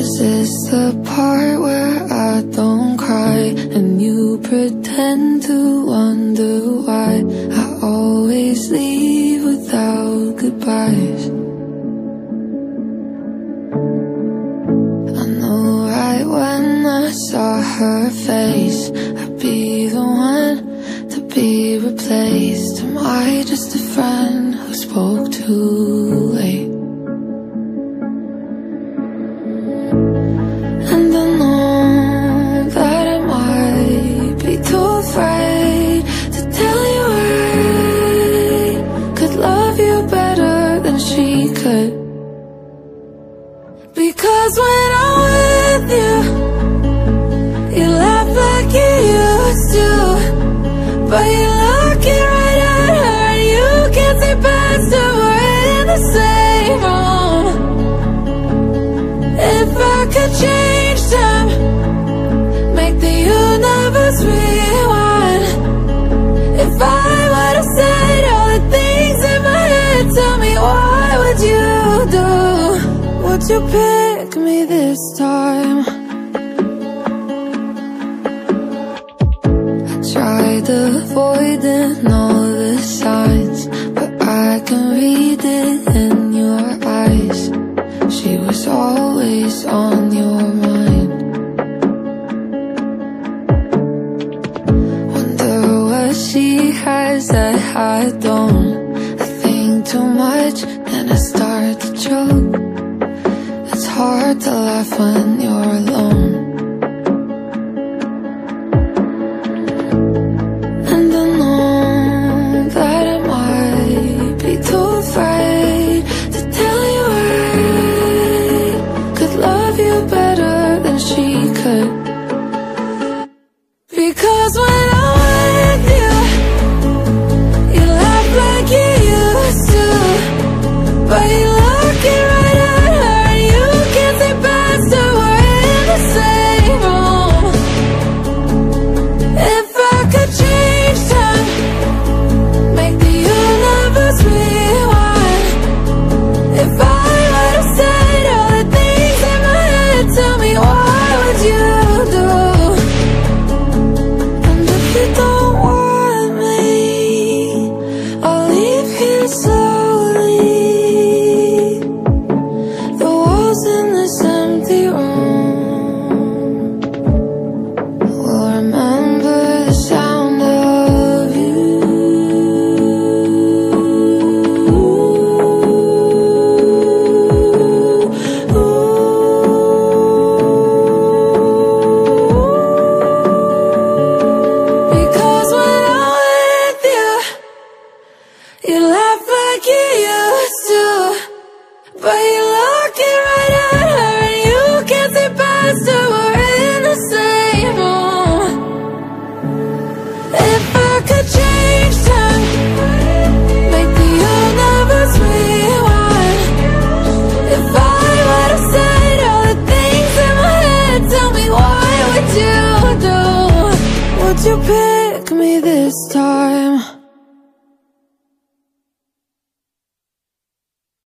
Is this the part where I don't cry and you pretend to wonder why I always leave without goodbyes? I know right when I saw her face I'd be the one to be replaced. Am I just a friend who spoke too late? And I know that I might be too afraid to tell you I could love you better than she could. Because when I'm with you, you laugh like you used to, but you look it right at her and you can't see past her. We're in the same room. If I could change time, make the universe rewind. If I would've said all the things in my head, tell me what would you do? Would you pick me this time? I tried avoiding all the signs, but I can read it in your eyes. She was always on your mind. Wonder what she has that I don't. I think too much, then I start to choke. It's hard to laugh when you're alone. And I know that I might be too afraid to tell you I could love you better than she could. Because when I'm with you, you laugh like you used to, but you look it right at her and you can't see past her. We're in the same room. If I could change time, make the universe rewind. If I would've said all the things in my head, tell me what would you do? And if you don't want me, I'll leave here slowly. The walls in this empty room will remember the sound of you. Because when I'm with you, you laugh like you used to, but you look it